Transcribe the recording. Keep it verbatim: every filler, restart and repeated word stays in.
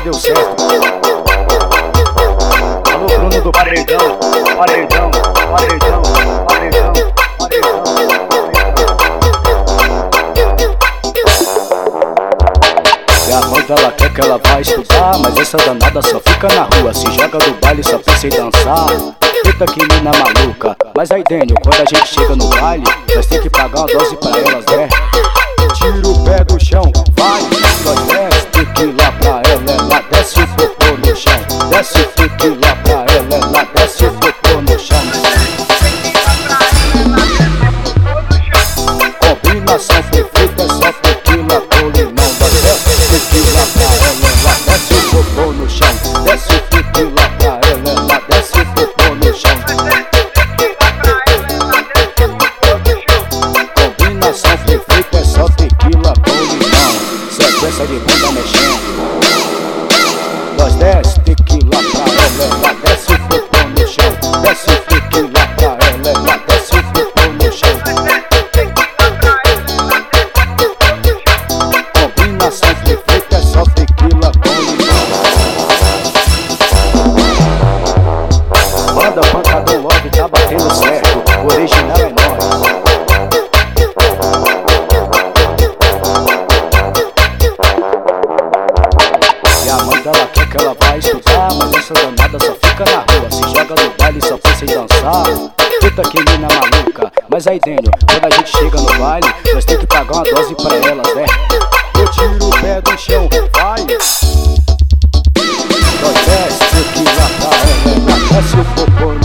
deu certo. Alô, Bruno do Paredão, Paredão, Paredão, Paredão, Paredão. E a mãe dela quer que ela vai estudar, mas essa danada só fica na rua. Se joga no baile só pensa em dançar. Eita que mina maluca. Mas aí, Daniel, quando a gente chega no baile, nós tem que pagar uma dose pra elas, né? Tira o pé do chão, vai, nós desce tequila pra ela, ela desce o popô no chão. Desce tequila pra ela, ela desce o popô no chão. Combinação perfeita, é só tequila com limão. Nós desce tequila pra ela, ela desce o popô no chão. Desce tequila pra ela, ela desce o popô no chão. Combinação perfeita, é só tequila com limão. Sequência de bunda mexendo. Nós desce tequila pra ela, ela desce o popô no chão. Desce tequila pra ela, ela desce o popô no chão. Combinação perfeita, é só tequila com limão. Banda Pancadão Love tá batendo certo. O original é nós. Ela quer que ela vai estudar, mas essa danada só fica na rua. Se joga no baile só pensa em dançar. Eita que mina maluca. Mas aí, Daniel, quando a gente chega no baile, nós tem que pagar uma dose pra elas, né? Eu tiro o pé do chão, vai. Nós desce tequila pra ela, ela desce o popô